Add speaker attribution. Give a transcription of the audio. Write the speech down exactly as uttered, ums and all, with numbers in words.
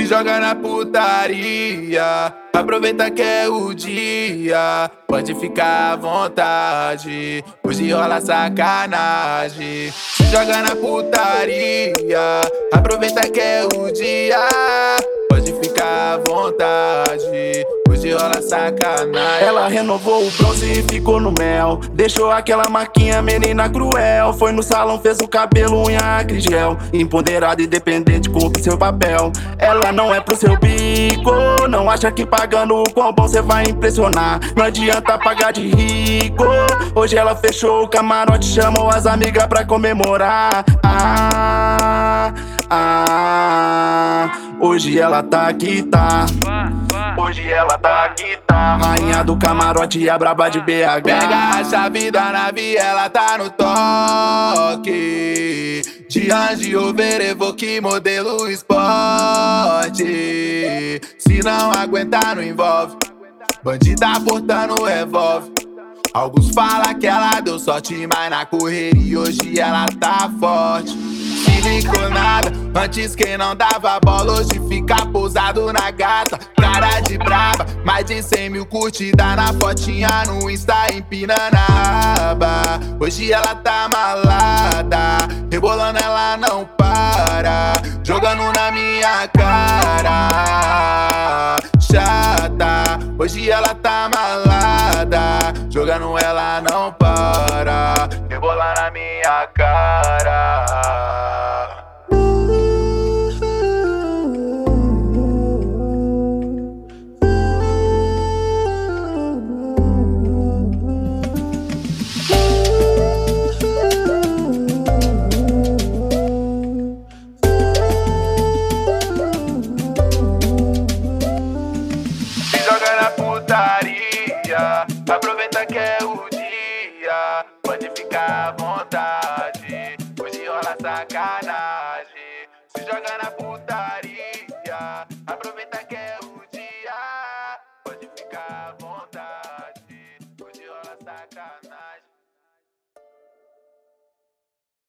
Speaker 1: joga na putaria, aproveita que é o dia, pode ficar à vontade, hoje rola sacanagem. Se joga na putaria, aproveita que é o dia, pode ficar à vontade, hoje rola sacanagem.
Speaker 2: Ela renovou o bronze e ficou no mel, deixou aquela marquinha, menina cruel. Foi no salão, fez o cabelo, unha, gel, empoderada e dependente, cumpre seu papel. Ela não é pro seu bico, não acha que pagando o quão bom cê vai impressionar. Não adianta pagar de rico. Hoje ela fechou o camarote, chamou as amigas pra comemorar. Ah, ah, hoje ela tá aqui, tá. Hoje ela tá aqui, tá. Rainha do camarote, a braba de B H.
Speaker 1: Pega a chave da nave, ela tá no toque. De Range Rover Evoque modelo esporte. Se não aguentar, não envolve. Bandida portando revólver. Alguns falam que ela deu sorte, mas na correria hoje ela tá forte. Siliconada, antes quem não dava bola, hoje fica pousado na gata. Cara de braba, mais de cem mil curtidas na fotinha no Insta, empinando a aba. Hoje ela tá malada, rebolando ela não para, jogando na minha cara. Chata, hoje ela tá malada, jogando ela não para, rebolar na minha cara. Aproveita que é o dia, pode ficar à vontade.